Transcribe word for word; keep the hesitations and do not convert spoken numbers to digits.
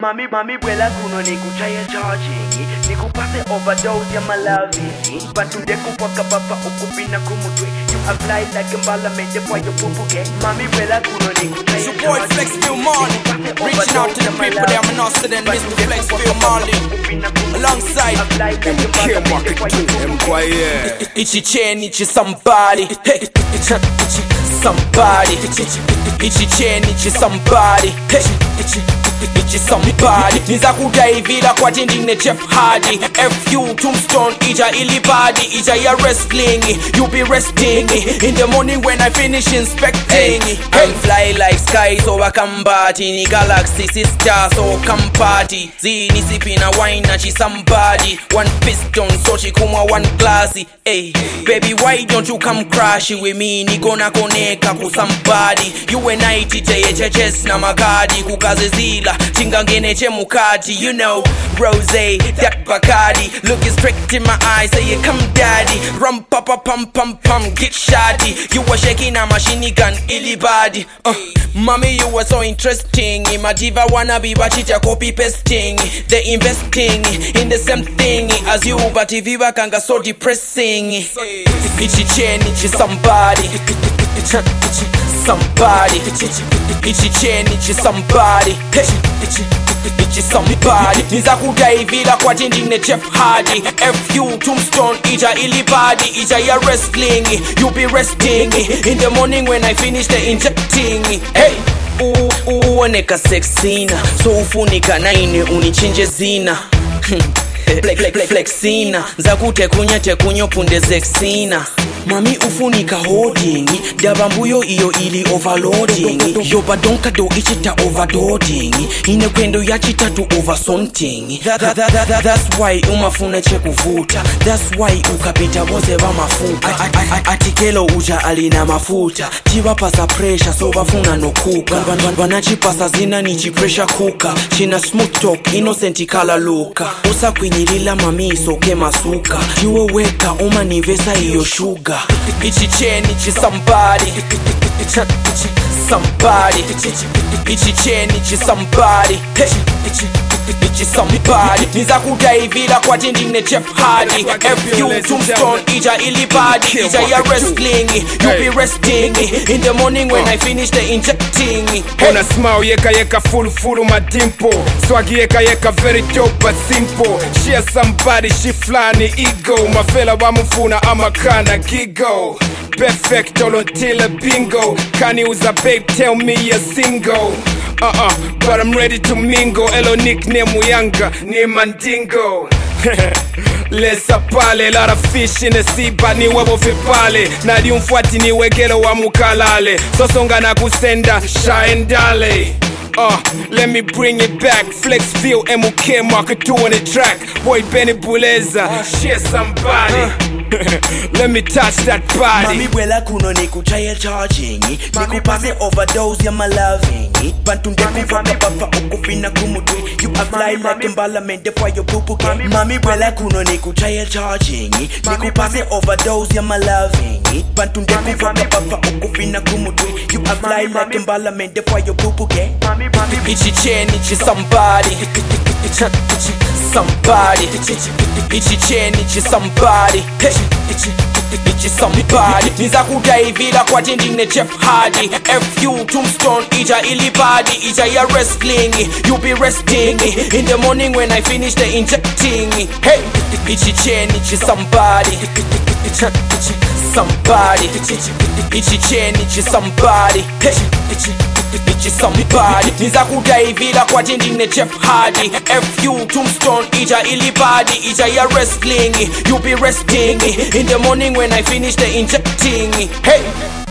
Mami, mami, bwela kuno nikuchaya charging. Nikupase overdose ya malavi. Batunde kupaka papa ukupina kumutwe. You apply like a mbalamente for your pupuke. Mami, bwela kuno nikuchaya charging. Support Flexfield Marley. Reaching out to the people that I'm not sitting Mister Flexfield Marley. Alongside Care market to M Y A. Itchy chain, itchy somebody. Hey, itchy, itchy somebody. Itchy chain, itchy somebody. Hey, itchy, itchy somebody. Niza kudaivila kwa tindine Jeff Hardy. F U Tombstone, ija ilibadi. Ija ya wrestling. You be resting in the morning when I finish inspecting. Hey, fly like sky, so I come party. Ni galaxy sister, so come party. Z ni sipi na wine na chi somebody. One piston, so she kuma one glassy. Hey, baby, why don't you come crash with me? Ni gonna koneka ku somebody. You and I T J H H S na magadi. Kukaze zila, chinga ngene che mukati. You know, Rose, that Bacardi. Looking straight in my eyes, say you come daddy. Rum papa pum pum pum, get shoddy. You were shaking a machine gun, illy body. Uh, mommy, you were so interesting. Imajiva wanna be bachicha copy pasting. They investing in the same thing as you, but if you kanga so depressing. Itchy chain, itchy somebody. Itchy somebody. Itchy chain, itchy somebody. Itchy itchy somebody. Niza kudaivila kwa tindine Jeff Hardy. F U Tombstone, ija ilibadi. Ija ya wrestling. You be resting in the morning when I finish the injecting. Hey, uoneka sexina, so ufunika naine unichinje zina. Flex, flex, flexina, zakute kunye te kunyo punde zexina. Mami ufunika holding, dabambuyo iyo ili overloading. Yoba donka do ichita overdoding. Ine kwendo ya chita to over something. that, that, that, that, That's why umafuna che kuvuta. That's why ukapita boze ba mafuka. Atikelo uja alina mafuta. Tiwa pasa pressure so bafuna no kuka. Banachi pasa zina nichi pressure kuka. China smooth talk, innocent kala luka. Osa kwinyilila mami soke masuka. Jiwe weka uma nivesa iyo sugar. Itchy chain, itchy somebody. Itchy somebody. Itchy chain, itchy somebody. Itchy itchy somebody. Niza kudaivila kwa tindine Jeff Hardy. F U Tombstone, ija ilibadi. Ija ya wrestling. You be resting in the morning when I finish the injecting. Ona smile yeka yeka full full my dimple. Swaggy yeka yeka very dope but simple. She a somebody, she flying ego. Mafela wa mufuna ama kana gigo. Perfect all until a bingo. Kani uza babe, tell me you're single. Uh-uh, but I'm ready to mingle. Elo nickname Uyanga, ni Mandingo. Lesa pale, lot of fish in the sea, but ni webo fipale. Na di umfuati ni wegelo wa mukalale. Sosonga na kusenda, shine dale. Uh, let me bring it back. Flexfield, M O K, market two on the track. Boy Benny Buleza, share somebody. uh. Let me touch that body. Mami bwela kuno nikuchaya charging. Nikupase overdose ya malaving. Bantunde kuvaka papa ukupina kumutwe. You apply like mbalamente for your pupuke. Mami bwela kuno nikuchaya charging. Nikupase overdose ya malaving. Bantunde kuvaka papa ukupina kumutwe. You apply like mbalamente for your pupuke. Itchy chain, itchy somebody. Itchy somebody. Itchy chain, itchy somebody. Itchy itchy somebody. Niza kudaivila kwa tindine Jeff Hardy. F U Tombstone, ija ilibadi. Ija ya wrestling. You be resting in the morning when I finish the injecting. Hey, itchy chain, itchy somebody. Itchy somebody. Itchy chain, itchy somebody. Itchy itchy somebody. Niza kudaivila kwa tindine Jeff Hardy. F U Tombstone, ija ilibadi. Ija ya wrestling. You be resting in the morning when I finish the injecting. Hey.